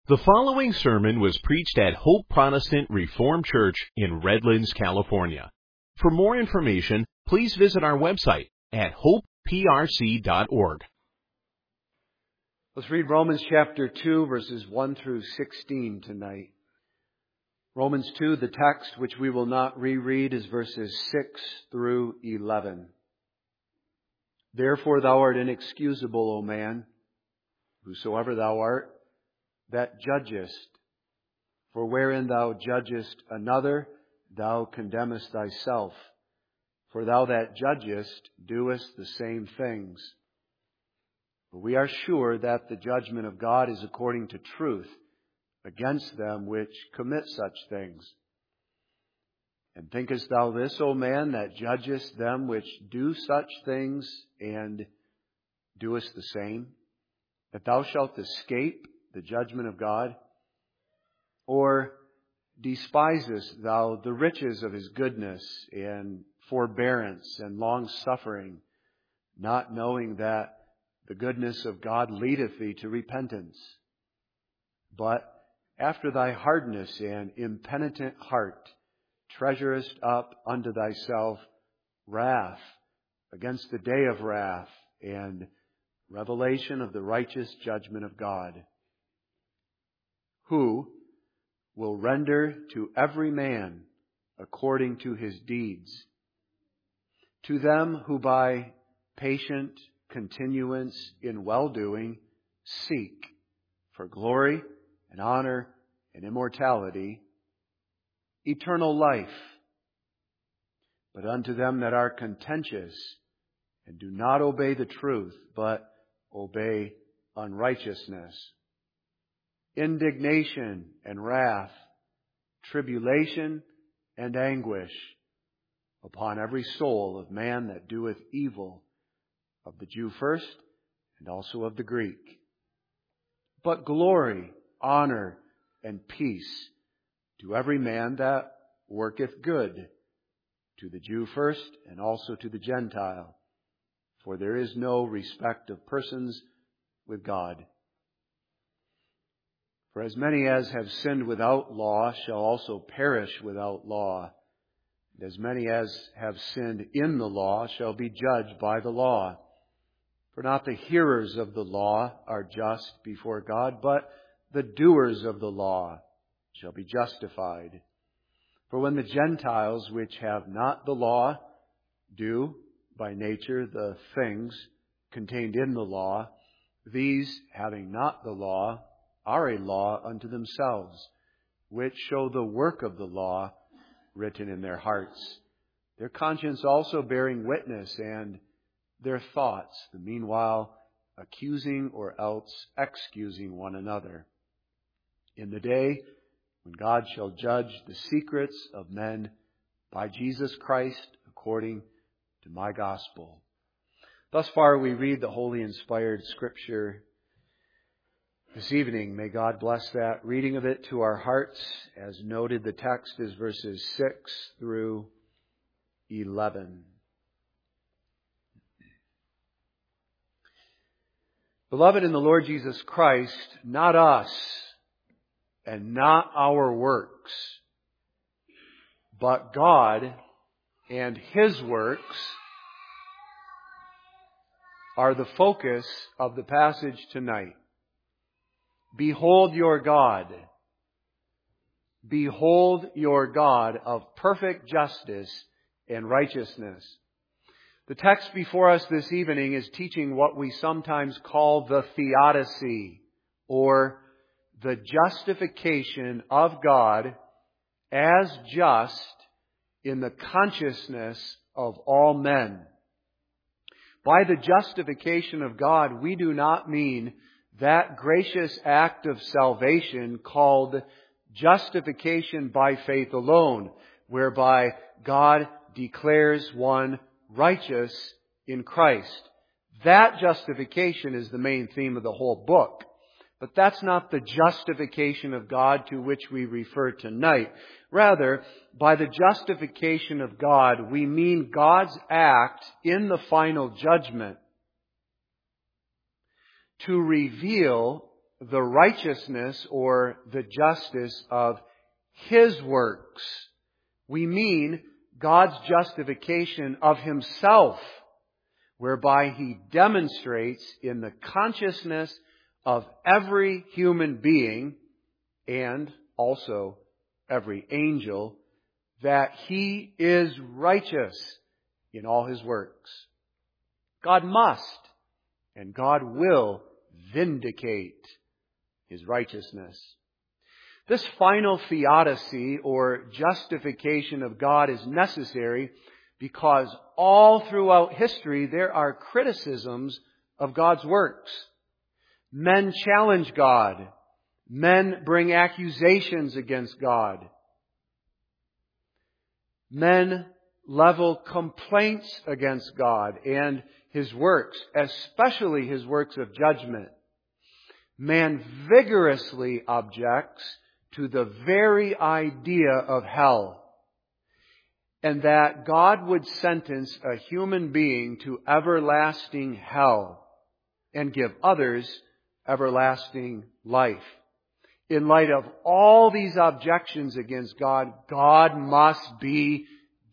The following sermon was preached at Hope Protestant Reformed Church in Redlands, California. For more information, please visit our website at hopeprc.org. Let's read Romans chapter 2, verses 1 through 16 tonight. Romans 2, the text which we will not reread, is verses 6 through 11. Therefore thou art inexcusable, O man, whosoever thou art, that judgest. For wherein thou judgest another, thou condemnest thyself. For thou that judgest doest the same things. But we are sure that the judgment of God is according to truth against them which commit such things. And thinkest thou this, O man, that judgest them which do such things, and doest the same, that thou shalt escape the judgment of God? Or despisest thou the riches of His goodness and forbearance and long-suffering, not knowing that the goodness of God leadeth thee to repentance? But after thy hardness and impenitent heart treasurest up unto thyself wrath against the day of wrath and revelation of the righteous judgment of God, who will render to every man according to his deeds. To them who by patient continuance in well-doing seek for glory and honor and immortality, eternal life. But unto them that are contentious and do not obey the truth, but obey unrighteousness, indignation and wrath, tribulation and anguish upon every soul of man that doeth evil, of the Jew first, and also of the Greek. But glory, honor, and peace to every man that worketh good, to the Jew first, and also to the Gentile. For there is no respect of persons with God. For as many as have sinned without law shall also perish without law. And as many as have sinned in the law shall be judged by the law. For not the hearers of the law are just before God, but the doers of the law shall be justified. For when the Gentiles which have not the law do by nature the things contained in the law, these having not the law are a law unto themselves, which show the work of the law written in their hearts, their conscience also bearing witness, and their thoughts the meanwhile accusing or else excusing one another, in the day when God shall judge the secrets of men by Jesus Christ according to my gospel. Thus far we read the holy inspired Scripture this evening. May God bless that reading of it to our hearts. As noted, the text is verses 6 through 11. Beloved in the Lord Jesus Christ, not us and not our works, but God and His works are the focus of the passage tonight. Behold your God. Behold your God of perfect justice and righteousness. The text before us this evening is teaching what we sometimes call the theodicy, or the justification of God as just in the consciousness of all men. By the justification of God, we do not mean that gracious act of salvation called justification by faith alone, whereby God declares one righteous in Christ. That justification is the main theme of the whole book. But that's not the justification of God to which we refer tonight. Rather, by the justification of God, we mean God's act in the final judgment to reveal the righteousness or the justice of His works. We mean God's justification of Himself, whereby He demonstrates in the consciousness of every human being and also every angel that He is righteous in all His works. God must and God will vindicate His righteousness. This final theodicy or justification of God is necessary because all throughout history there are criticisms of God's works. Men challenge God. Men bring accusations against God. Men level complaints against God and His works, especially His works of judgment. Man vigorously objects to the very idea of hell, and that God would sentence a human being to everlasting hell and give others everlasting life. In light of all these objections against God, God must be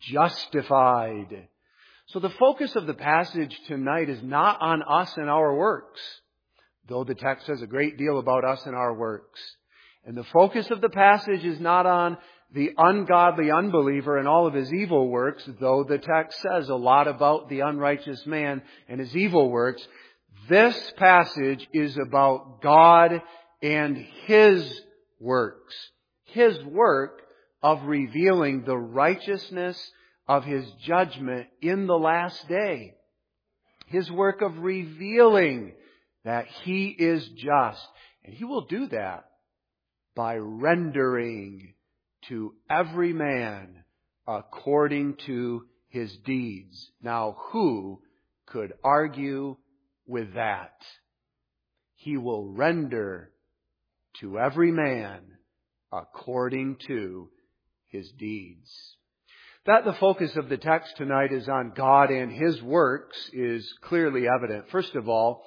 justified. So the focus of the passage tonight is not on us and our works, though the text says a great deal about us and our works. And the focus of the passage is not on the ungodly unbeliever and all of his evil works, though the text says a lot about the unrighteous man and his evil works. This passage is about God and His works. His work of revealing the righteousness of His judgment in the last day. His work of revealing that He is just. And He will do that by rendering to every man according to his deeds. Now, who could argue with that? He will render to every man according to his deeds. That the focus of the text tonight is on God and His works is clearly evident. First of all,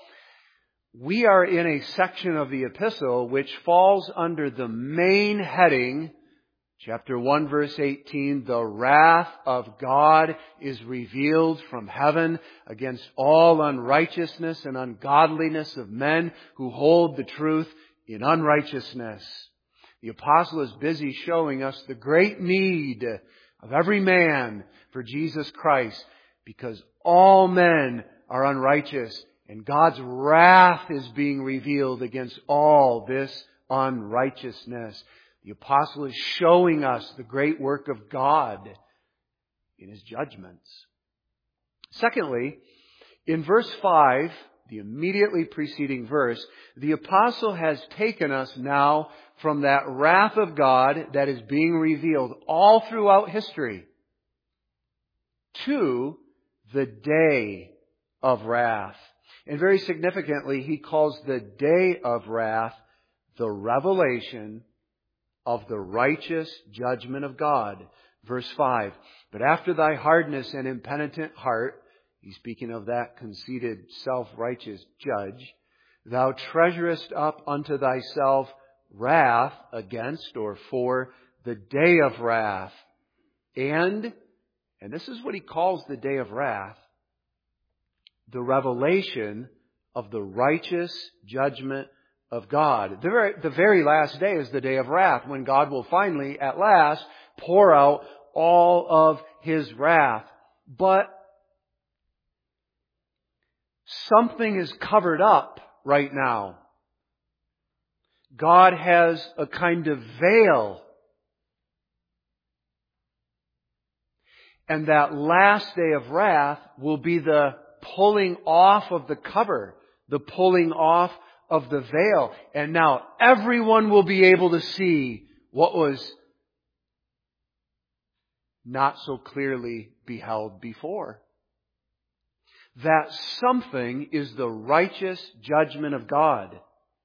we are in a section of the epistle which falls under the main heading, chapter 1, verse 18, the wrath of God is revealed from heaven against all unrighteousness and ungodliness of men who hold the truth in unrighteousness. The apostle is busy showing us the great need of every man for Jesus Christ, because all men are unrighteous and God's wrath is being revealed against all this unrighteousness. The apostle is showing us the great work of God in His judgments. Secondly, in verse 5, the immediately preceding verse, the apostle has taken us now from that wrath of God that is being revealed all throughout history to the day of wrath. And very significantly, he calls the day of wrath the revelation of the righteous judgment of God. Verse 5, but after thy hardness and impenitent heart, he's speaking of that conceited, self-righteous judge, thou treasurest up unto thyself wrath against or for the day of wrath. And this is what he calls the day of wrath, the revelation of the righteous judgment of God. The very last day is the day of wrath, when God will finally, at last, pour out all of His wrath. But something is covered up right now. God has a kind of veil. And that last day of wrath will be the pulling off of the cover, the pulling off of the veil. And now everyone will be able to see what was not so clearly beheld before. That something is the righteous judgment of God.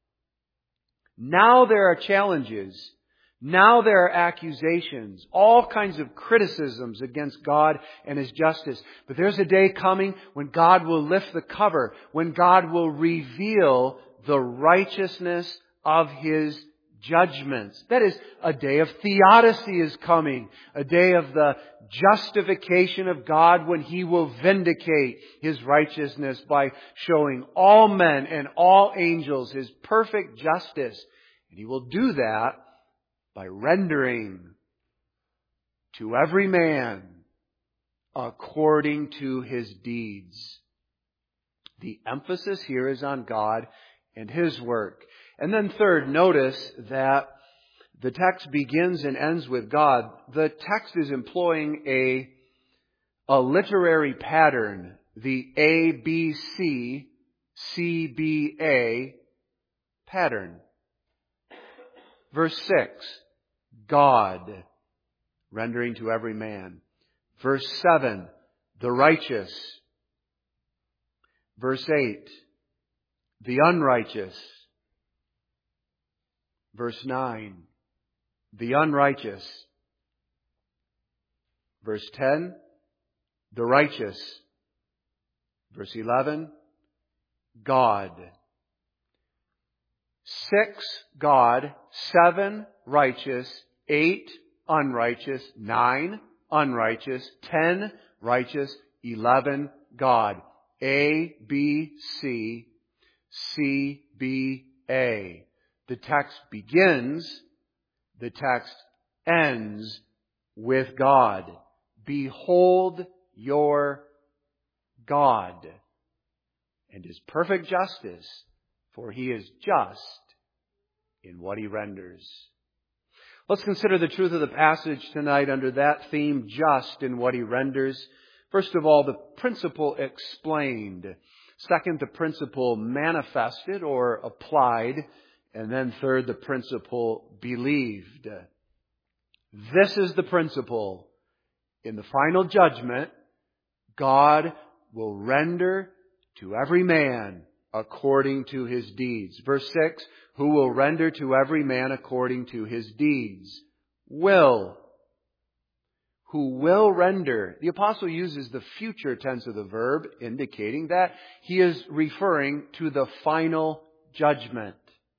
Now there are challenges. Now there are accusations, all kinds of criticisms against God and His justice. But there's a day coming when God will lift the cover, when God will reveal the righteousness of His judgments. That is, a day of theodicy is coming. A day of the justification of God when He will vindicate His righteousness by showing all men and all angels His perfect justice. And He will do that by rendering to every man according to his deeds. The emphasis here is on God and His work. And then third, notice that the text begins and ends with God. The text is employing a literary pattern, the ABC, CBA pattern. Verse 6, God, rendering to every man. Verse 7, the righteous. Verse 8, the unrighteous. Verse 9, the unrighteous. Verse 10, the righteous. Verse 11, God. 6, God. 7, righteous. 8, unrighteous. 9, unrighteous. 10, righteous. 11, God. A, B, C, C, B, A. The text begins, the text ends with God. Behold your God and His perfect justice, for He is just in what He renders. Let's consider the truth of the passage tonight under that theme, just in what He renders. First of all, the principle explained. Second, the principle manifested or applied. And then third, the principle believed. This is the principle. In the final judgment, God will render to every man according to his deeds. Verse 6, who will render to every man according to his deeds. Will. Who will render. The apostle uses the future tense of the verb, indicating that he is referring to the final judgment.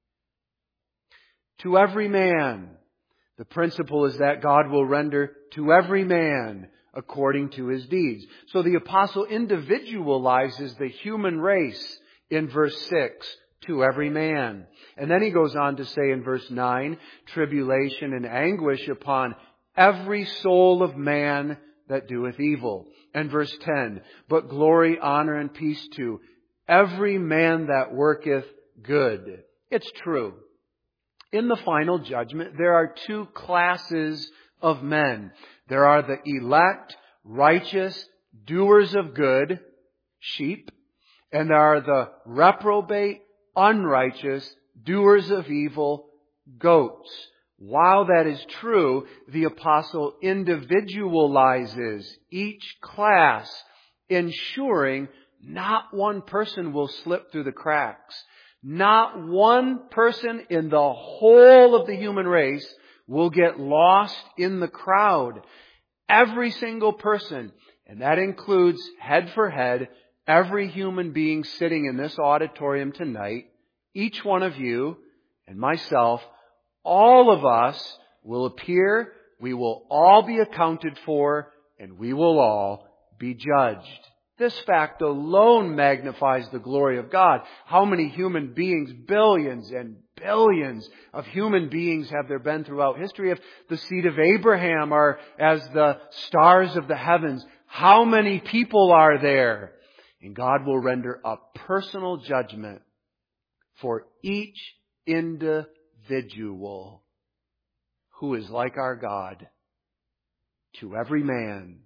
To every man. The principle is that God will render to every man according to his deeds. So the apostle individualizes the human race in verse 6, to every man. And then he goes on to say in verse 9, tribulation and anguish upon every soul of man that doeth evil. And verse 10, but glory, honor, and peace to every man that worketh good. It's true. In the final judgment, there are two classes of men. There are the elect, righteous, doers of good, sheep. And there are the reprobate, unrighteous, doers of evil, goats. While that is true, the apostle individualizes each class, ensuring not one person will slip through the cracks. Not one person in the whole of the human race will get lost in the crowd. Every single person, and that includes head for head, every human being sitting in this auditorium tonight, each one of you and myself, all of us will appear, we will all be accounted for, and we will all be judged. This fact alone magnifies the glory of God. How many human beings, billions and billions of human beings have there been throughout history? If the seed of Abraham are as the stars of the heavens, how many people are there? And God will render a personal judgment for each individual who is like our God. To every man.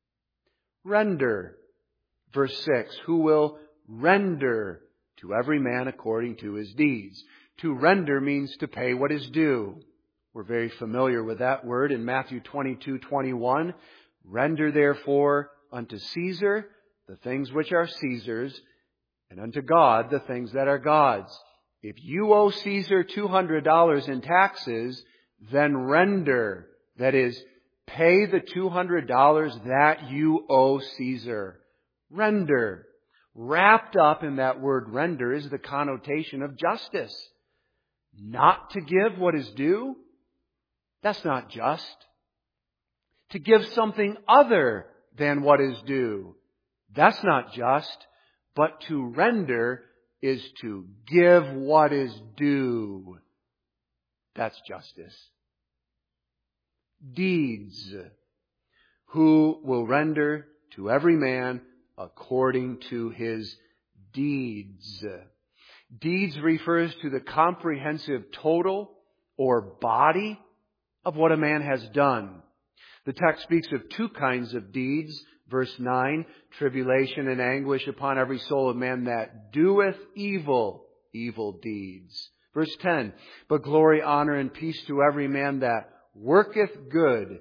Render. Verse 6, who will render to every man according to his deeds. To render means to pay what is due. We're very familiar with that word in Matthew 22:21. Render therefore unto Caesar the things which are Caesar's, and unto God the things that are God's. If you owe Caesar $200 in taxes, then render. That is, pay the $200 that you owe Caesar. Render. Wrapped up in that word render is the connotation of justice. not to give what is due, that's not just. To give something other than what is due, that's not just. But to render is to give what is due. That's justice. Deeds. Who will render to every man according to his deeds. Deeds refers to the comprehensive total or body of what a man has done. The text speaks of two kinds of deeds. Verse 9, tribulation and anguish upon every soul of man that doeth evil deeds. Verse 10, but glory, honor, and peace to every man that worketh good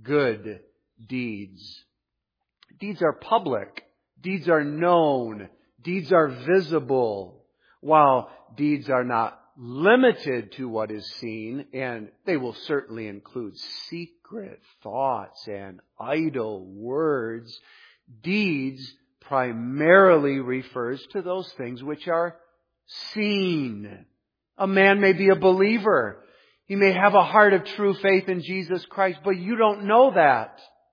deeds. Deeds are public. Deeds are known. Deeds are visible. While deeds are not limited to what is seen, and they will certainly include secret thoughts and idle words, deeds primarily refers to those things which are seen. A man may be a believer. He may have a heart of true faith in Jesus Christ, but you don't know that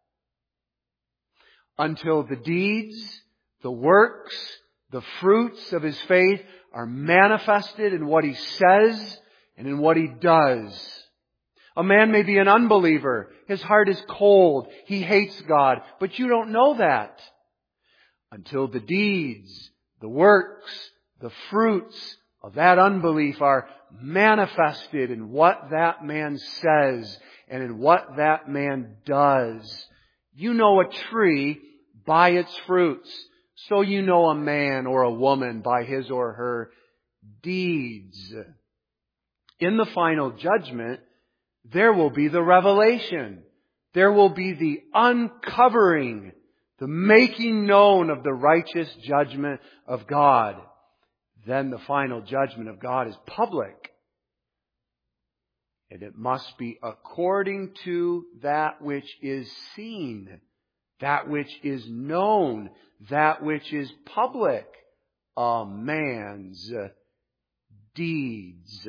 until the deeds, the works, the fruits of his faith are manifested in what he says and in what he does. A man may be an unbeliever. His heart is cold. He hates God. But you don't know that until the deeds, the works, the fruits of that unbelief are manifested in what that man says and in what that man does. You know a tree by its fruits. So you know a man or a woman by his or her deeds. In the final judgment, there will be the revelation. There will be the uncovering, the making known of the righteous judgment of God. Then the final judgment of God is public. And it must be according to that which is seen, that which is known, that which is public. A man's deeds.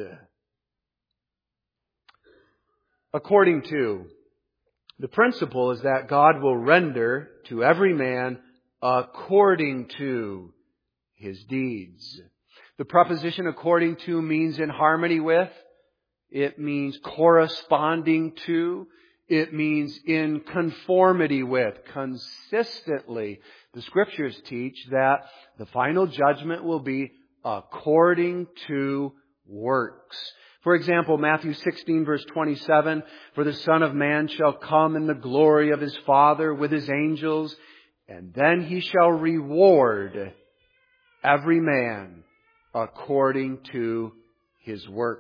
According to, the principle is that God will render to every man according to his deeds. The preposition according to means in harmony with. It means corresponding to. It means in conformity with, consistently. The Scriptures teach that the final judgment will be according to works. For example, Matthew 16 verse 27, for the Son of Man shall come in the glory of his Father with his angels, and then he shall reward every man according to his works.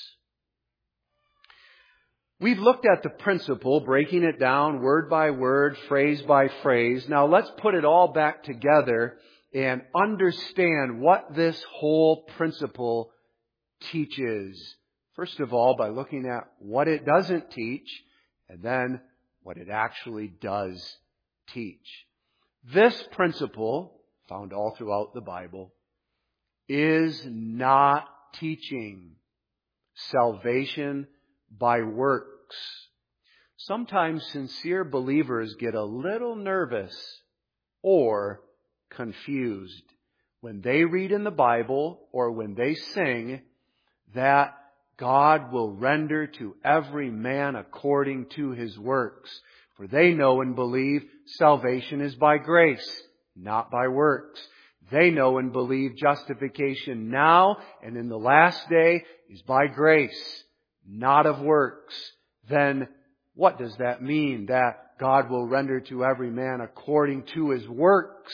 We've looked at the principle, breaking it down word by word, phrase by phrase. Now let's put it all back together and understand what this whole principle teaches. First of all, by looking at what it doesn't teach, and then what it actually does teach. This principle, found all throughout the Bible, is not teaching salvation by works. Sometimes sincere believers get a little nervous or confused when they read in the Bible or when they sing that God will render to every man according to his works. For they know and believe salvation is by grace, not by works. They know and believe justification now and in the last day is by grace, not of works. Then what does that mean? That God will render to every man according to his works.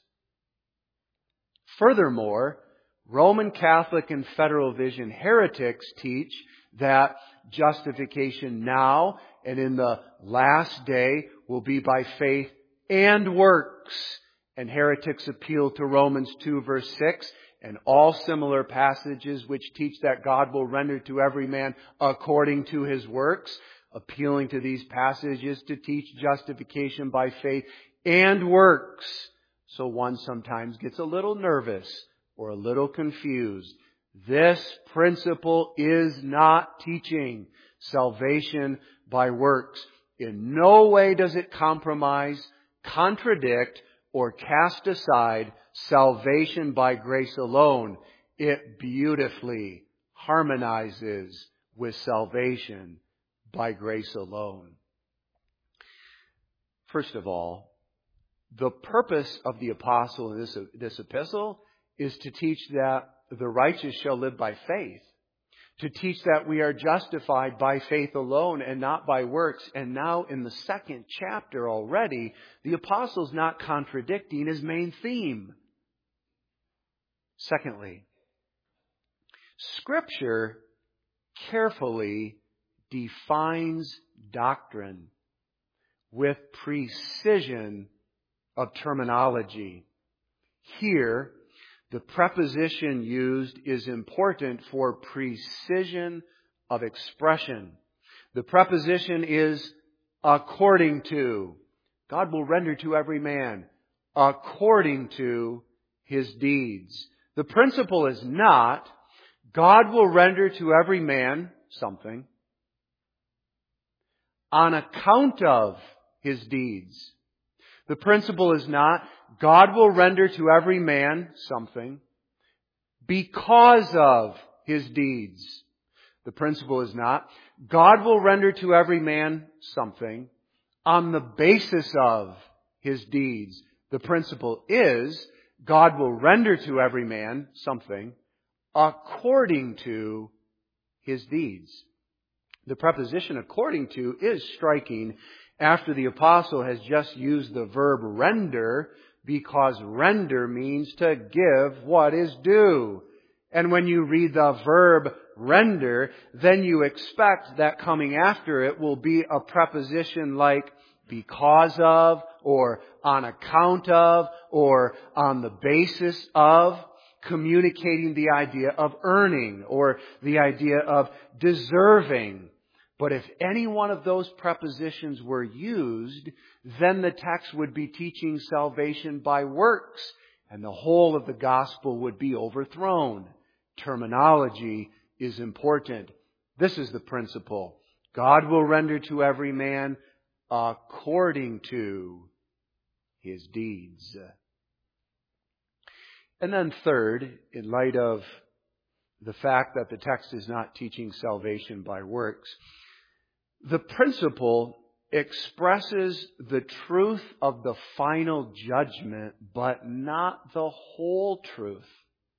Furthermore, Roman Catholic and Federal Vision heretics teach that justification now and in the last day will be by faith and works. And heretics appeal to Romans 2 verse 6 and all similar passages which teach that God will render to every man according to his works, appealing to these passages to teach justification by faith and works. So one sometimes gets a little nervous or a little confused. This principle is not teaching salvation by works. In no way does it compromise, contradict, or cast aside salvation by grace alone. It beautifully harmonizes with salvation by grace alone. First of all, the purpose of the apostle in this epistle is to teach that the righteous shall live by faith. To teach that we are justified by faith alone and not by works. And now in the second chapter already, the apostle's not contradicting his main theme. Secondly, Scripture carefully defines doctrine with precision of terminology. Here, the preposition used is important for precision of expression. The preposition is according to. God will render to every man according to his deeds. The principle is not God will render to every man something on account of his deeds. The principle is not God will render to every man something because of his deeds. The principle is not God will render to every man something on the basis of his deeds. The principle is God will render to every man something according to his deeds. The preposition according to is striking after the apostle has just used the verb render, because render means to give what is due. And when you read the verb render, then you expect that coming after it will be a preposition like because of, or on account of, or on the basis of, communicating the idea of earning or the idea of deserving. But if any one of those prepositions were used, then the text would be teaching salvation by works, and the whole of the gospel would be overthrown. Terminology is important. This is the principle. God will render to every man according to his deeds. And then third, in light of the fact that the text is not teaching salvation by works, the principle expresses the truth of the final judgment, but not the whole truth.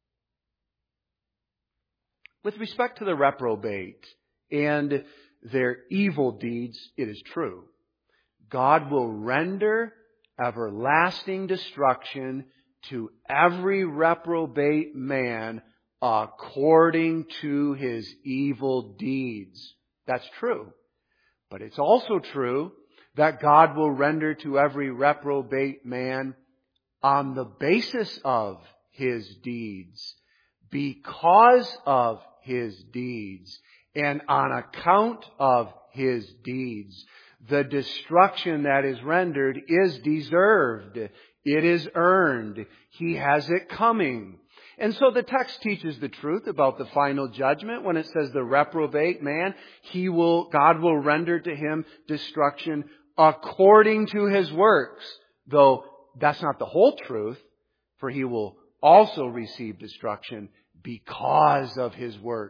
With respect to the reprobate and their evil deeds, it is true. God will render everlasting destruction to every reprobate man according to his evil deeds. That's true. But it's also true that God will render to every reprobate man on the basis of his deeds, because of his deeds, and on account of his deeds. The destruction that is rendered is deserved. It is earned. He has it coming. And so the text teaches the truth about the final judgment when it says the reprobate man, God will render to him destruction according to his works. Though that's not the whole truth, for he will also receive destruction because of his works.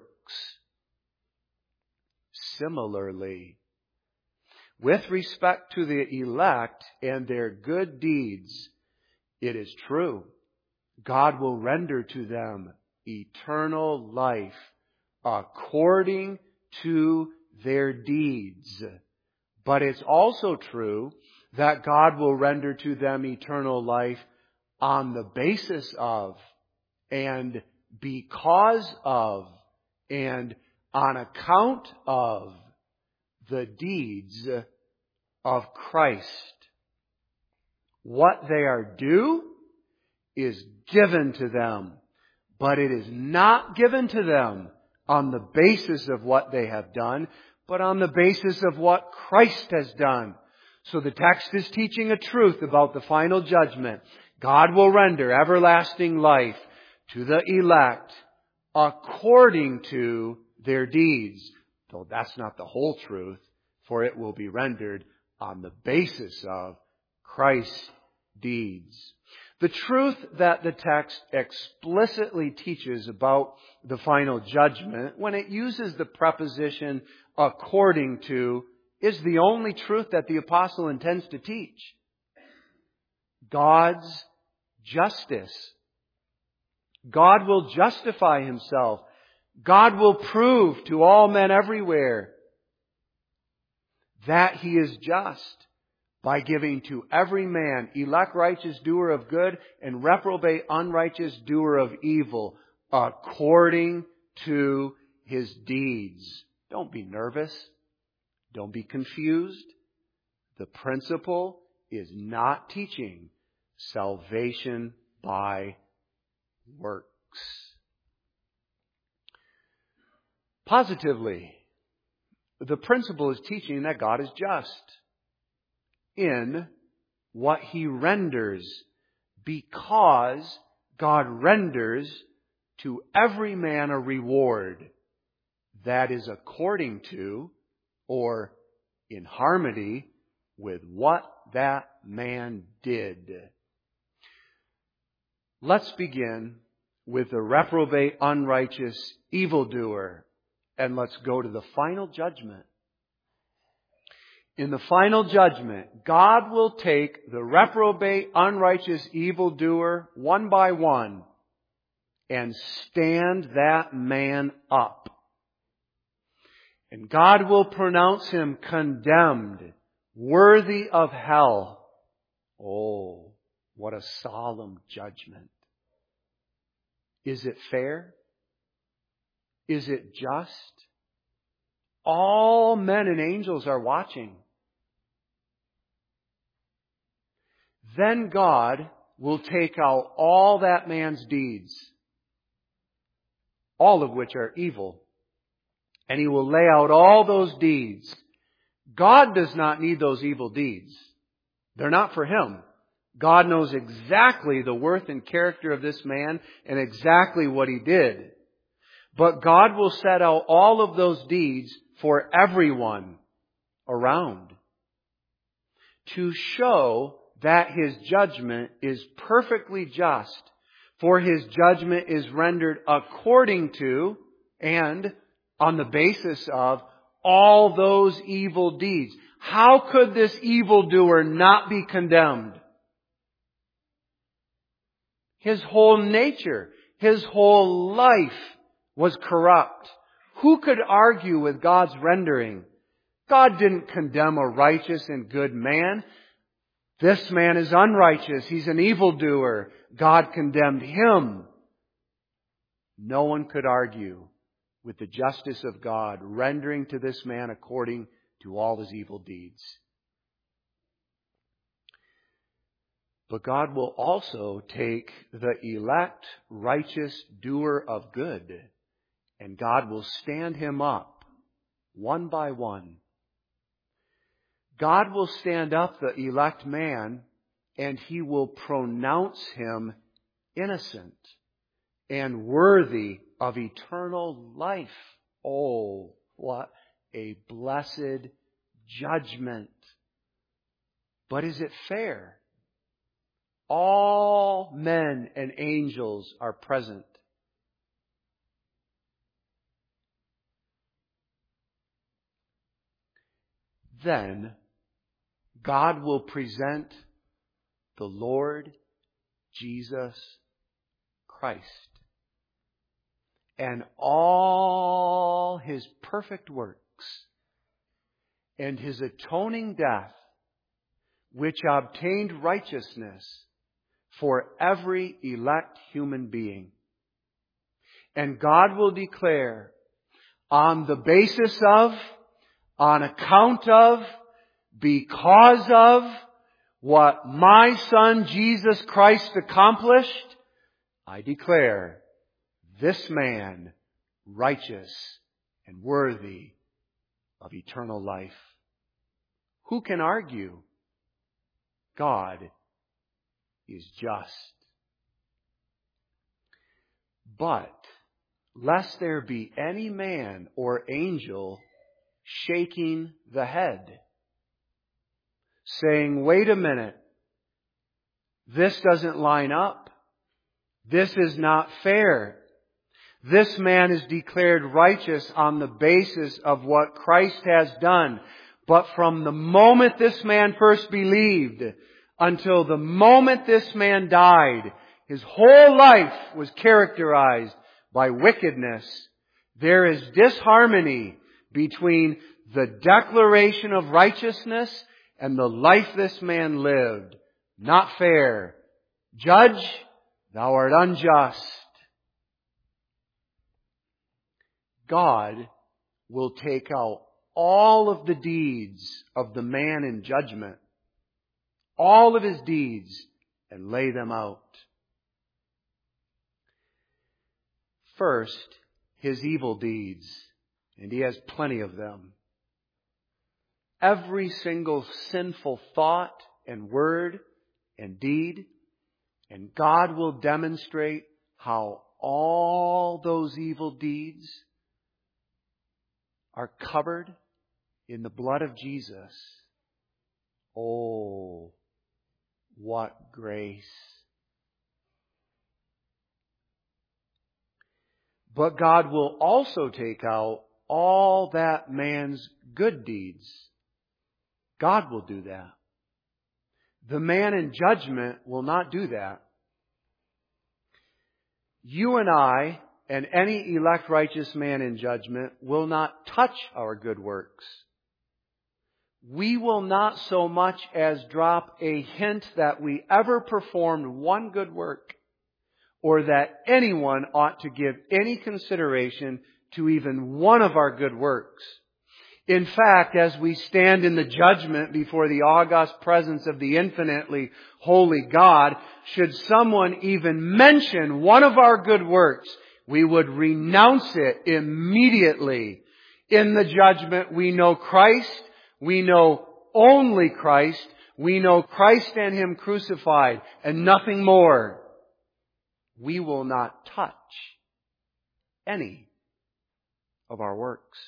Similarly, with respect to the elect and their good deeds, it is true. God will render to them eternal life according to their deeds. But it's also true that God will render to them eternal life on the basis of, and because of, and on account of the deeds of Christ. What they are due is given to them, but it is not given to them on the basis of what they have done, but on the basis of what Christ has done. So the text is teaching a truth about the final judgment. God will render everlasting life to the elect according to their deeds. Though that's not the whole truth, for it will be rendered on the basis of Christ's deeds. The truth that the text explicitly teaches about the final judgment, when it uses the preposition according to, is the only truth that the apostle intends to teach. God's justice. God will justify Himself. God will prove to all men everywhere that He is just by giving to every man, elect righteous doer of good and reprobate unrighteous doer of evil, according to his deeds. Don't be nervous. Don't be confused. The principle is not teaching salvation by works. Positively, the principle is teaching that God is just in what He renders, because God renders to every man a reward that is according to or in harmony with what that man did. Let's begin with the reprobate, unrighteous evildoer, and let's go to the final judgment. In the final judgment, God will take the reprobate, unrighteous evildoer one by one and stand that man up. And God will pronounce him condemned, worthy of hell. Oh, what a solemn judgment. Is it fair? Is it just? All men and angels are watching. Then God will take out all that man's deeds, all of which are evil, and He will lay out all those deeds. God does not need those evil deeds. They're not for Him. God knows exactly the worth and character of this man and exactly what he did. But God will set out all of those deeds for everyone around to show that His judgment is perfectly just, for His judgment is rendered according to and on the basis of all those evil deeds. How could this evildoer not be condemned? His whole nature, his whole life was corrupt. Who could argue with God's rendering? God didn't condemn a righteous and good man. This man is unrighteous. He's an evildoer. God condemned him. No one could argue with the justice of God, rendering to this man according to all his evil deeds. But God will also take the elect, righteous doer of good, and God will stand him up one by one. God will stand up the elect man, and He will pronounce him innocent and worthy of eternal life. Oh, what a blessed judgment. But is it fair? All men and angels are present. Then God will present the Lord Jesus Christ and all His perfect works and His atoning death, which obtained righteousness for every elect human being. And God will declare, on the basis of, on account of, because of what my Son Jesus Christ accomplished, I declare this man righteous and worthy of eternal life. Who can argue? God is just. But lest there be any man or angel shaking the head, saying, wait a minute, this doesn't line up. This is not fair. This man is declared righteous on the basis of what Christ has done. But from the moment this man first believed until the moment this man died, his whole life was characterized by wickedness. There is disharmony between the declaration of righteousness and the life this man lived. Not fair. Judge, thou art unjust. God will take out all of the deeds of the man in judgment, all of his deeds, and lay them out. First, his evil deeds, and he has plenty of them. Every single sinful thought and word and deed, and God will demonstrate how all those evil deeds are covered in the blood of Jesus. Oh, what grace. But God will also take out all that man's good deeds. God will do that. The man in judgment will not do that. You and I and any elect righteous man in judgment will not touch our good works. We will not so much as drop a hint that we ever performed one good work, or that anyone ought to give any consideration to even one of our good works. In fact, as we stand in the judgment before the august presence of the infinitely holy God, should someone even mention one of our good works, we would renounce it immediately. In the judgment, we know Christ. We know only Christ. We know Christ and Him crucified and nothing more. We will not touch any of our works.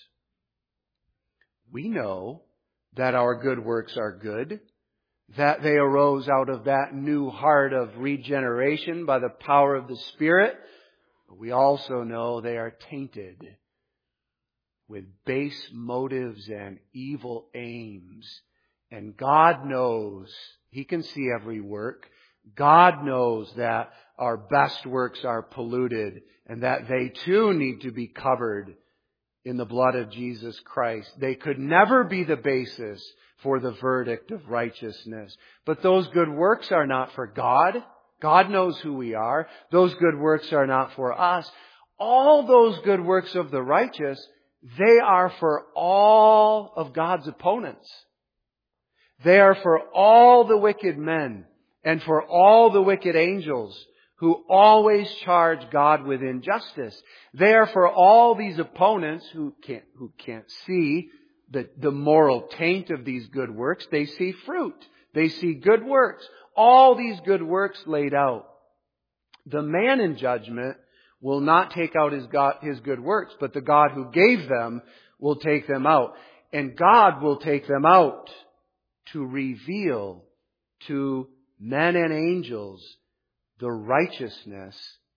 We know that our good works are good, that they arose out of that new heart of regeneration by the power of the Spirit. But we also know they are tainted with base motives and evil aims. And God knows, He can see every work. God knows that our best works are polluted and that they too need to be covered in the blood of Jesus Christ. They could never be the basis for the verdict of righteousness. But those good works are not for God. God knows who we are. Those good works are not for us. All those good works of the righteous, they are for all of God's opponents. They are for all the wicked men and for all the wicked angels who always charge God with injustice. They are for all these opponents who can't see the moral taint of these good works. They see fruit. They see good works. All these good works laid out. The man in judgment will not take out his good works, but the God who gave them will take them out. And God will take them out to reveal to men and angels the righteousness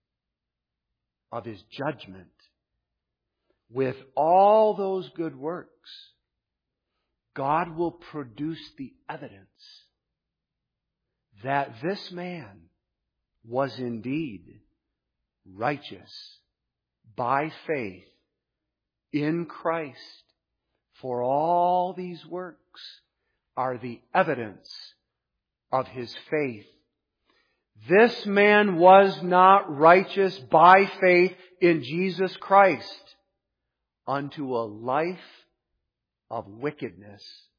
of His judgment. With all those good works, God will produce the evidence that this man was indeed righteous by faith in Christ. For all these works are the evidence of his faith. This man was not righteous by faith in Jesus Christ unto a life of wickedness.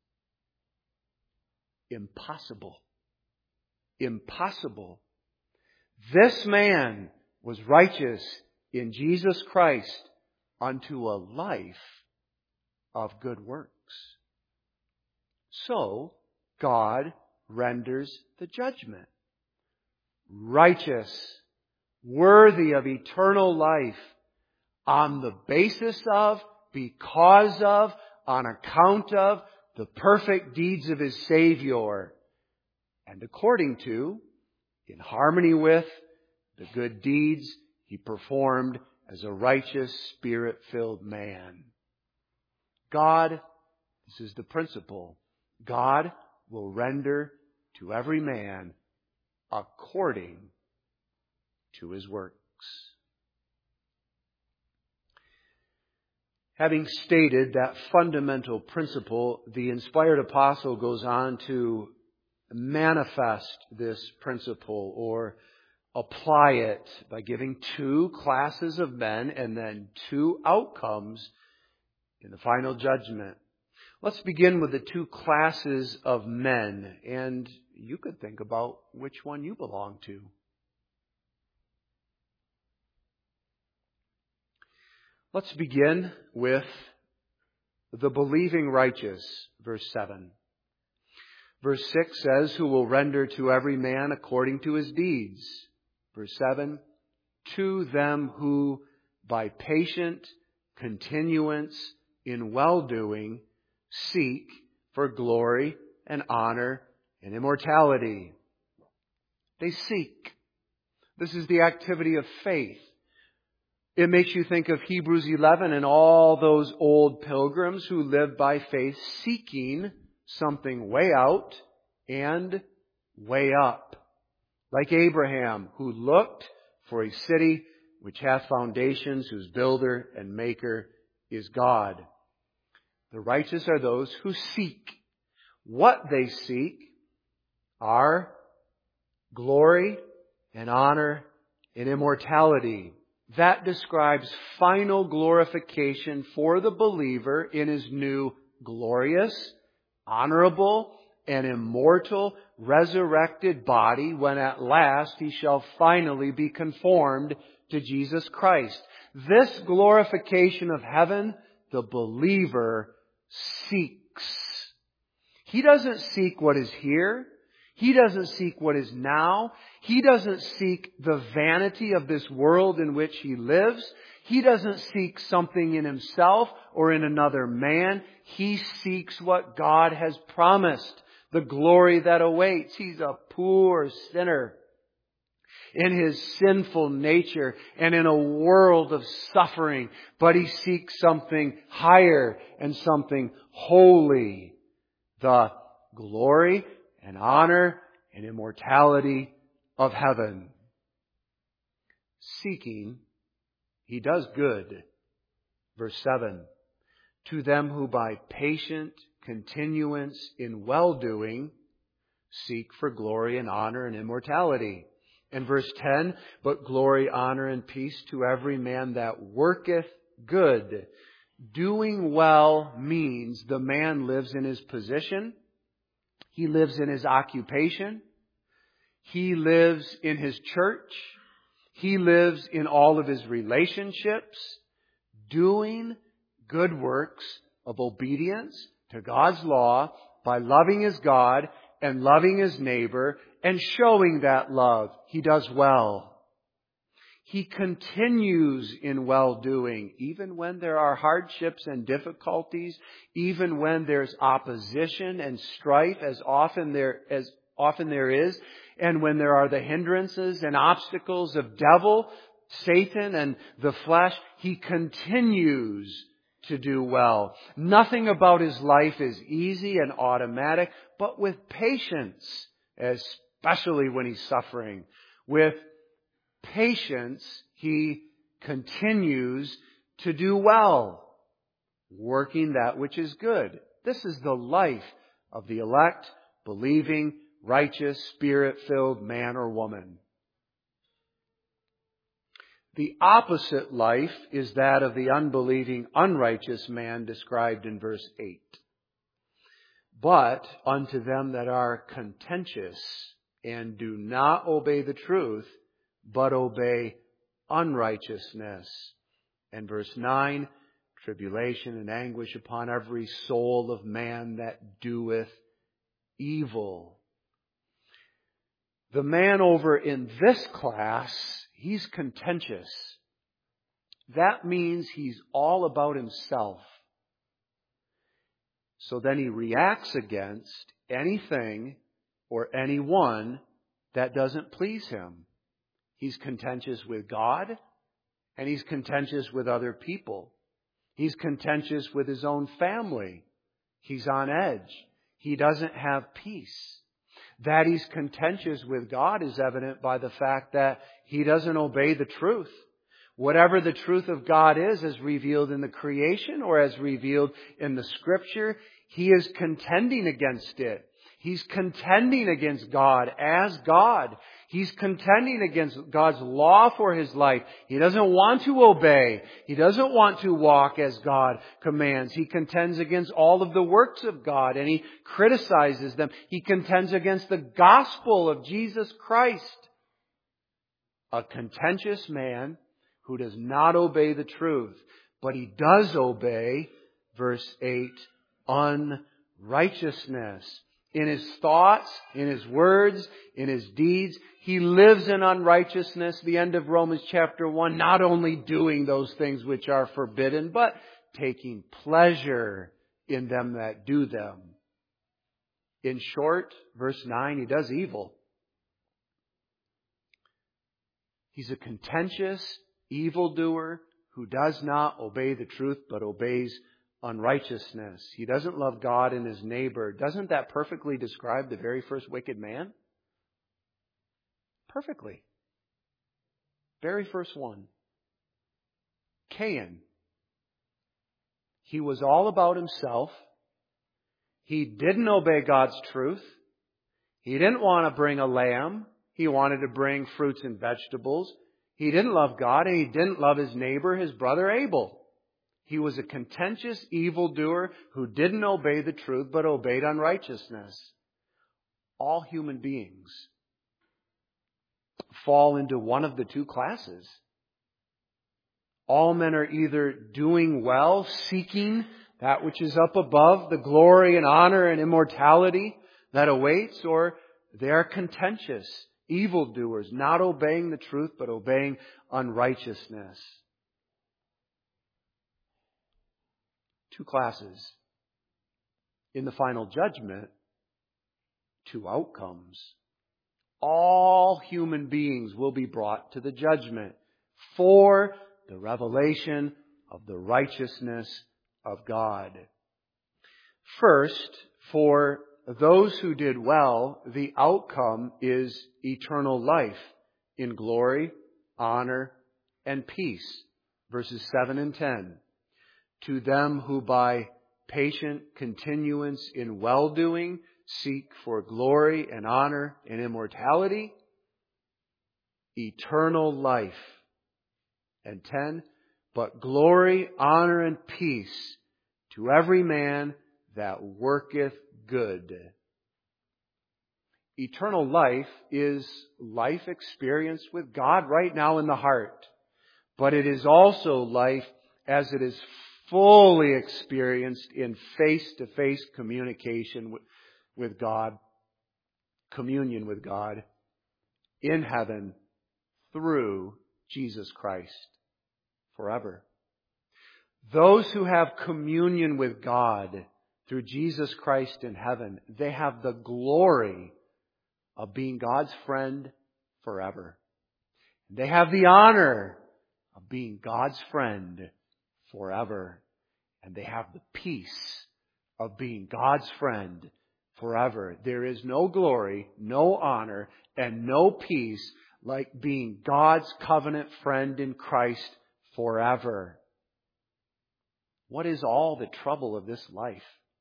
Impossible. Impossible. This man was righteous in Jesus Christ unto a life of good works. So, God renders the judgment. Righteous, worthy of eternal life, on the basis of, because of, on account of the perfect deeds of His Savior, and according to, in harmony with, the good deeds He performed as a righteous, Spirit-filled man. God, this is the principle, God will render to every man according to his works. Having stated that fundamental principle, the inspired apostle goes on to manifest this principle or apply it by giving two classes of men and then two outcomes in the final judgment. Let's begin with the two classes of men, and you could think about which one you belong to. Let's begin with the believing righteous, verse 7. Verse 6 says, who will render to every man according to his deeds. Verse 7, to them who by patient continuance in well-doing seek for glory and honor and immortality. They seek. This is the activity of faith. It makes you think of Hebrews 11 and all those old pilgrims who lived by faith seeking something way out and way up. Like Abraham, who looked for a city which hath foundations, whose builder and maker is God. The righteous are those who seek. What they seek are glory and honor and immortality. That describes final glorification for the believer in his new glorious, honorable, and immortal resurrected body when at last he shall finally be conformed to Jesus Christ. This glorification of heaven, the believer seeks. He doesn't seek what is here. He doesn't seek what is now. He doesn't seek the vanity of this world in which he lives. He doesn't seek something in himself or in another man. He seeks what God has promised, the glory that awaits. He's a poor sinner in his sinful nature and in a world of suffering, but he seeks something higher and something holy, the glory and honor and immortality of heaven. Seeking, he does good. Verse 7, to them who by patient continuance in well-doing seek for glory and honor and immortality. And verse 10, but glory, honor, and peace to every man that worketh good. Doing well means the man lives in his position. He lives in his occupation. He lives in his church. He lives in all of his relationships, doing good works of obedience to God's law by loving his God and loving his neighbor and showing that love. He does well. He continues in well-doing, even when there are hardships and difficulties, even when there's opposition and strife, as often there is, and when there are the hindrances and obstacles of devil, Satan, and the flesh. He continues to do well. Nothing about his life is easy and automatic, but with patience, especially when he's suffering, with patience, he continues to do well, working that which is good. This is the life of the elect, believing, righteous, Spirit-filled man or woman. The opposite life is that of the unbelieving, unrighteous man described in verse 8. But unto them that are contentious and do not obey the truth, but obey unrighteousness. And verse 9, tribulation and anguish upon every soul of man that doeth evil. The man over in this class, he's contentious. that means he's all about himself. So then he reacts against anything or anyone that doesn't please him. He's contentious with God, and he's contentious with other people. He's contentious with his own family. He's on edge. He doesn't have peace. That he's contentious with God is evident by the fact that he doesn't obey the truth. Whatever the truth of God is, as revealed in the creation or as revealed in the Scripture, he is contending against it. He's contending against God as God. He's contending against God's law for his life. He doesn't want to obey. He doesn't want to walk as God commands. He contends against all of the works of God, and he criticizes them. He contends against the gospel of Jesus Christ. A contentious man who does not obey the truth, but he does obey, verse 8, unrighteousness. In his thoughts, in his words, in his deeds, he lives in unrighteousness. The end of Romans chapter 1, not only doing those things which are forbidden, but taking pleasure in them that do them. In short, verse 9, he does evil. He's a contentious evildoer who does not obey the truth, but obeys unrighteousness. He doesn't love God and his neighbor. Doesn't that perfectly describe the very first wicked man? Perfectly. Very first one. Cain. He was all about himself. He didn't obey God's truth. He didn't want to bring a lamb. He wanted to bring fruits and vegetables. He didn't love God, and he didn't love his neighbor, his brother Abel. He was a contentious evildoer who didn't obey the truth, but obeyed unrighteousness. All human beings fall into one of the two classes. All men are either doing well, seeking that which is up above, the glory and honor and immortality that awaits, or they are contentious evildoers, not obeying the truth, but obeying unrighteousness. Two classes. In the final judgment, two outcomes. All human beings will be brought to the judgment for the revelation of the righteousness of God. First, for those who did well, the outcome is eternal life in glory, honor, and peace. Verses 7 and 10. To them who by patient continuance in well-doing seek for glory and honor and immortality, eternal life. And 10, but glory, honor, and peace to every man that worketh good. Eternal life is life experienced with God right now in the heart. But it is also life as it is fully experienced in face-to-face communication with God, communion with God, in heaven through Jesus Christ forever. Those who have communion with God through Jesus Christ in heaven, they have the glory of being God's friend forever. They have the honor of being God's friend forever. And they have the peace of being God's friend forever. There is no glory, no honor, and no peace like being God's covenant friend in Christ forever. What is all the trouble of this life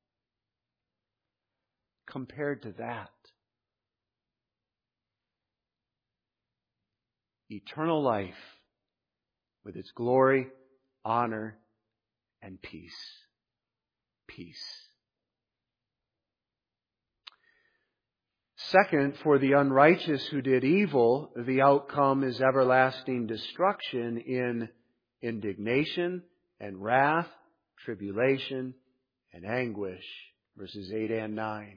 compared to that? Eternal life with its glory, honor, and peace. Peace. Second, for the unrighteous who did evil, the outcome is everlasting destruction in indignation and wrath, tribulation and anguish. Verses 8 and 9.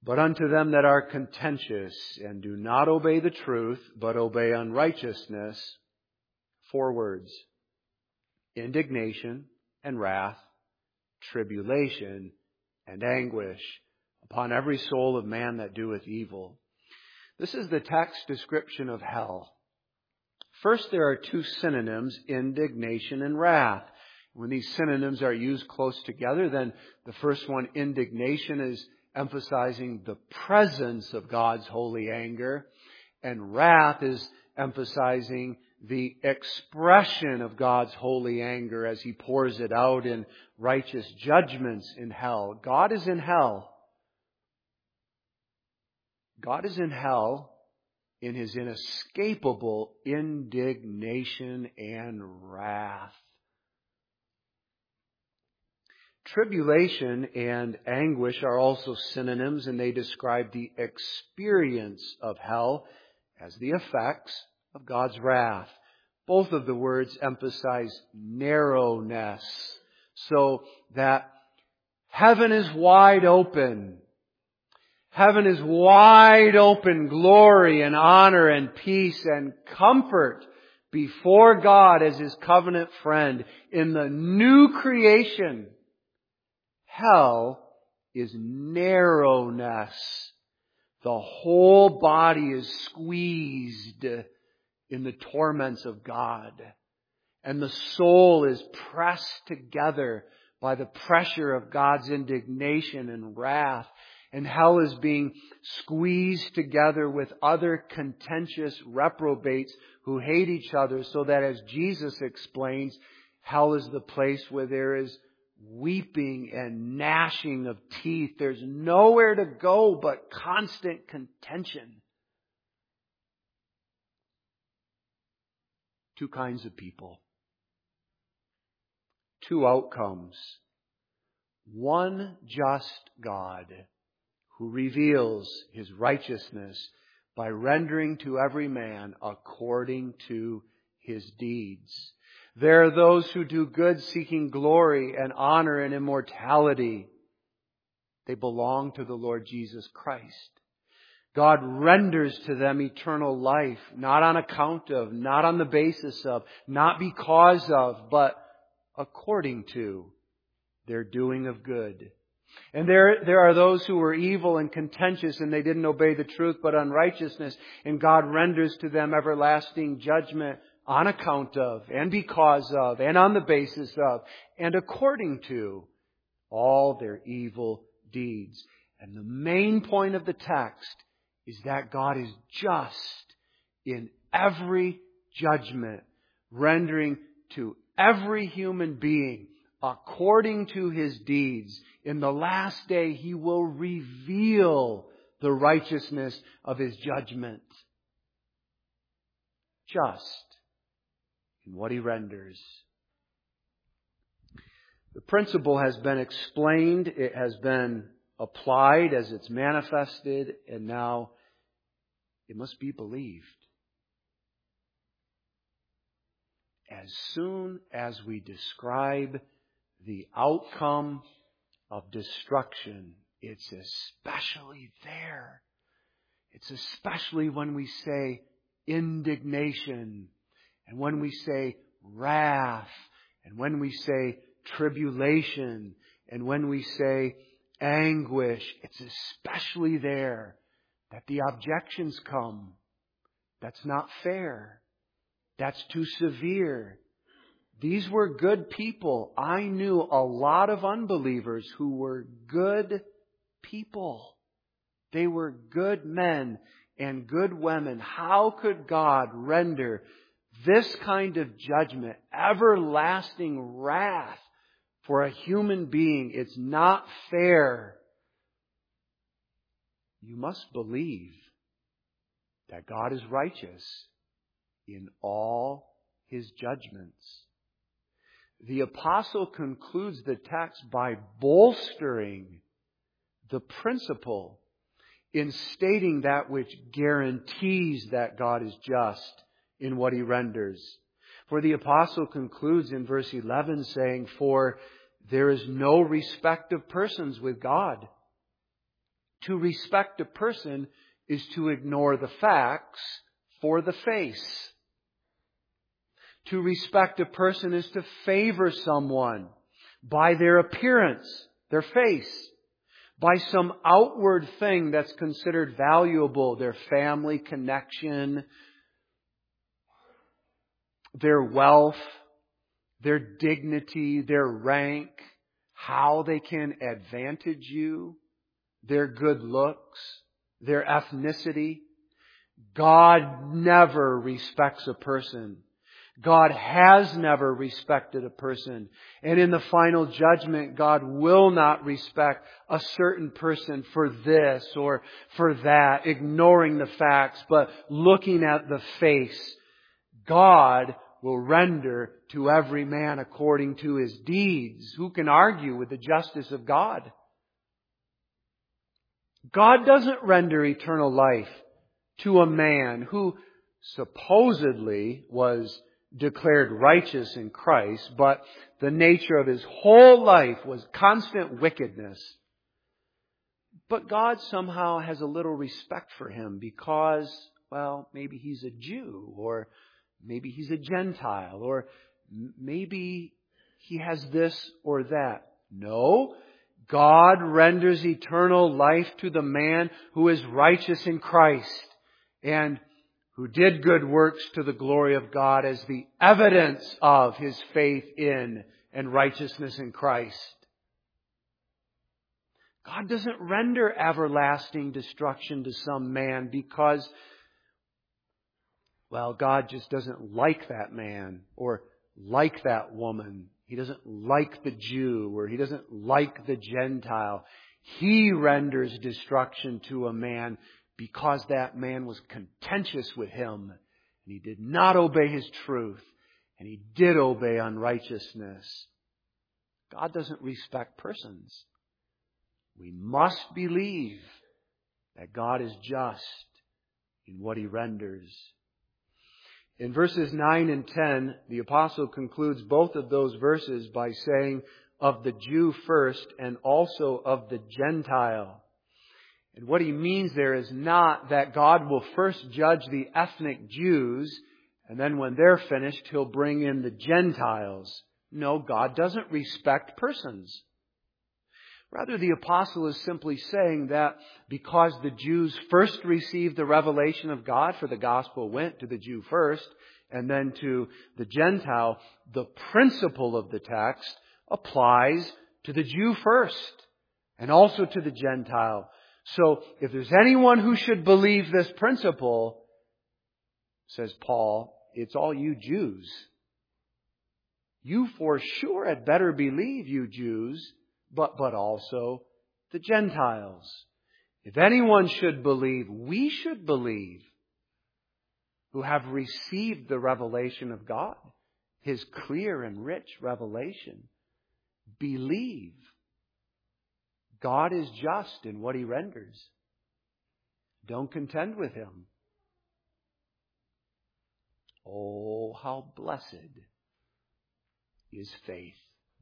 But unto them that are contentious and do not obey the truth, but obey unrighteousness, 4 words: indignation and wrath, tribulation and anguish upon every soul of man that doeth evil. This is the text description of hell. First, there are 2 synonyms, indignation and wrath. When these synonyms are used close together, then the first one, indignation, is emphasizing the presence of God's holy anger, and wrath is emphasizing the expression of God's holy anger as He pours it out in righteous judgments in hell. God is in hell. God is in hell in His inescapable indignation and wrath. Tribulation and anguish are also synonyms, and they describe the experience of hell as the effects of God's wrath. Both of the words emphasize narrowness, so that heaven is wide open. Heaven is wide open, glory and honor and peace and comfort before God as His covenant friend in the new creation. Hell is narrowness. The whole body is squeezed in the torments of God. And the soul is pressed together by the pressure of God's indignation and wrath. And hell is being squeezed together with other contentious reprobates who hate each other, so that, as Jesus explains, hell is the place where there is weeping and gnashing of teeth. There's nowhere to go but constant contention. 2 kinds of people. 2 outcomes. One just God who reveals His righteousness by rendering to every man according to his deeds. There are those who do good, seeking glory and honor and immortality. They belong to the Lord Jesus Christ. God renders to them eternal life, not on account of, not on the basis of, not because of, but according to their doing of good. And there are those who were evil and contentious, and they didn't obey the truth but unrighteousness, and God renders to them everlasting judgment on account of, and because of, and on the basis of, and according to all their evil deeds. And the main point of the text is that God is just in every judgment, rendering to every human being according to his deeds. In the last day, He will reveal the righteousness of His judgment. Just in what He renders. The principle has been explained, it has been applied as it's manifested, and now it must be believed. As soon as we describe the outcome of destruction, it's especially there. It's especially when we say indignation, and when we say wrath, and when we say tribulation, and when we say anguish. It's especially there that the objections come. That's not fair. That's too severe. These were good people. I knew a lot of unbelievers who were good people. They were good men and good women. How could God render this kind of judgment, everlasting wrath for a human being? It's not fair. You must believe that God is righteous in all His judgments. The apostle concludes the text by bolstering the principle in stating that which guarantees that God is just in what He renders. For the apostle concludes in verse 11 saying, "For there is no respect of persons with God. To respect a person is to ignore the facts for the face. To respect a person is to favor someone by their appearance, their face, by some outward thing that's considered valuable, their family connection, their wealth, their dignity, their rank, how they can advantage you, their good looks, their ethnicity. God never respects a person. God has never respected a person. And in the final judgment, God will not respect a certain person for this or for that, ignoring the facts, but looking at the face. God will render to every man according to his deeds. Who can argue with the justice of God? God doesn't render eternal life to a man who supposedly was declared righteous in Christ, but the nature of his whole life was constant wickedness. But God somehow has a little respect for him because, well, maybe he's a Jew, or maybe he's a Gentile, or maybe he has this or that. No, God renders eternal life to the man who is righteous in Christ and who did good works to the glory of God as the evidence of his faith in and righteousness in Christ. God doesn't render everlasting destruction to some man because, well, God just doesn't like that man or like that woman. He doesn't like the Jew or he doesn't like the Gentile. He renders destruction to a man because that man was contentious with him and he did not obey his truth and he did obey unrighteousness. God doesn't respect persons. We must believe that God is just in what he renders. In verses 9 and 10, the apostle concludes both of those verses by saying, of the Jew first and also of the Gentile. And what he means there is not that God will first judge the ethnic Jews, and then when they're finished, he'll bring in the Gentiles. No, God doesn't respect persons. Rather, the apostle is simply saying that because the Jews first received the revelation of God, for the gospel went to the Jew first and then to the Gentile, the principle of the text applies to the Jew first and also to the Gentile. So if there's anyone who should believe this principle, says Paul, it's all you Jews. You for sure had better believe, you Jews, but also the Gentiles. If anyone should believe, we should believe, who have received the revelation of God, his clear and rich revelation. Believe. God is just in what he renders. Don't contend with him. Oh, how blessed is faith.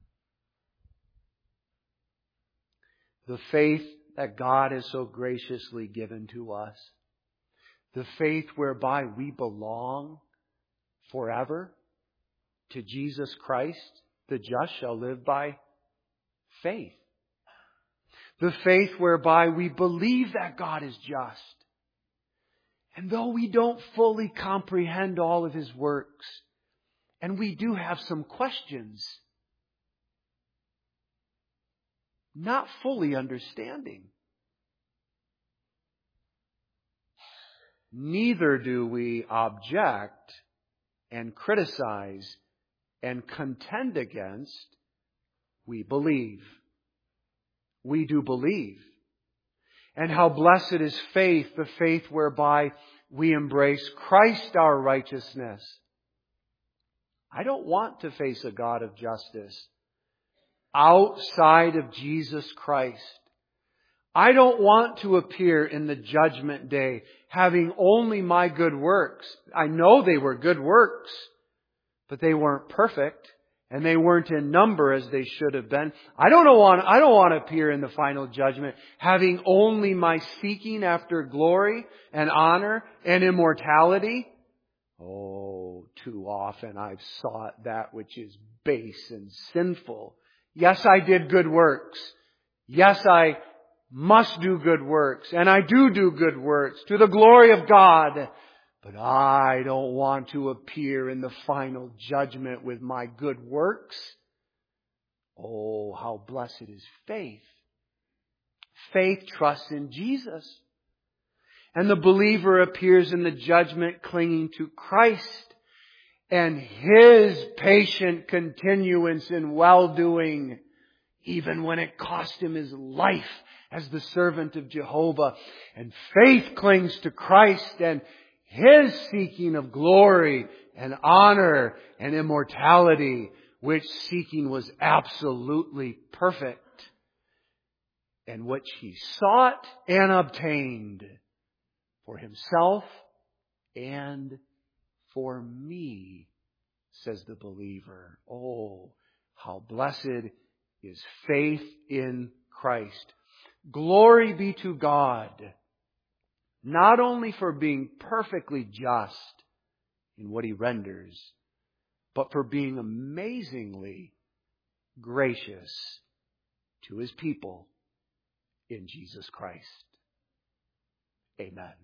The faith that God has so graciously given to us. The faith whereby we belong forever to Jesus Christ. The just shall live by faith. The faith whereby we believe that God is just. And though we don't fully comprehend all of his works, and we do have some questions, not fully understanding, neither do we object and criticize and contend against. We believe. We do believe. And how blessed is faith, the faith whereby we embrace Christ our righteousness. I don't want to face a God of justice outside of Jesus Christ. I don't want to appear in the judgment day having only my good works. I know they were good works, but they weren't perfect and they weren't in number as they should have been. I don't want to appear in the final judgment having only my seeking after glory and honor and immortality. Oh, too often I've sought that which is base and sinful. Yes, I did good works. Yes, I must do good works, and I do good works to the glory of God. But I don't want to appear in the final judgment with my good works. Oh, how blessed is faith. Faith trusts in Jesus. And the believer appears in the judgment clinging to Christ and His patient continuance in well-doing, even when it cost him his life as the servant of Jehovah. And faith clings to Christ and His seeking of glory and honor and immortality, which seeking was absolutely perfect, and which he sought and obtained for himself and for me, says the believer. Oh, how blessed is faith in Christ. Glory be to God, not only for being perfectly just in what He renders, but for being amazingly gracious to His people in Jesus Christ. Amen.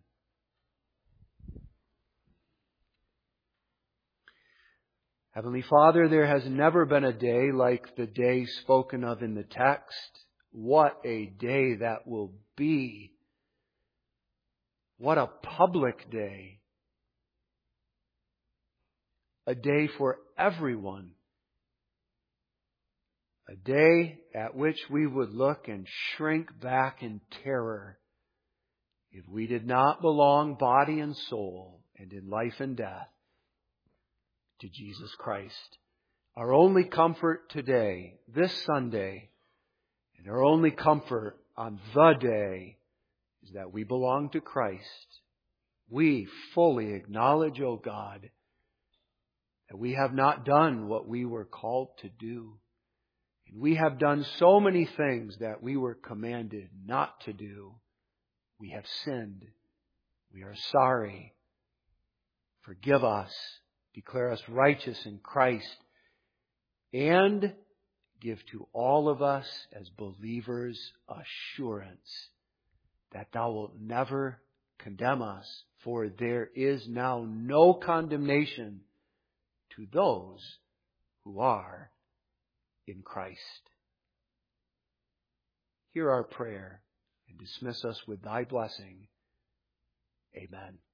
Heavenly Father, there has never been a day like the day spoken of in the text. What a day that will be. What a public day. A day for everyone. A day at which we would look and shrink back in terror if we did not belong body and soul and in life and death to Jesus Christ. Our only comfort today, this Sunday, and our only comfort on the day is that we belong to Christ. We fully acknowledge, O God, that we have not done what we were called to do. And we have done so many things that we were commanded not to do. We have sinned. We are sorry. Forgive us. Declare us righteous in Christ. And give to all of us as believers assurance that Thou wilt never condemn us, for there is now no condemnation to those who are in Christ. Hear our prayer and dismiss us with Thy blessing. Amen.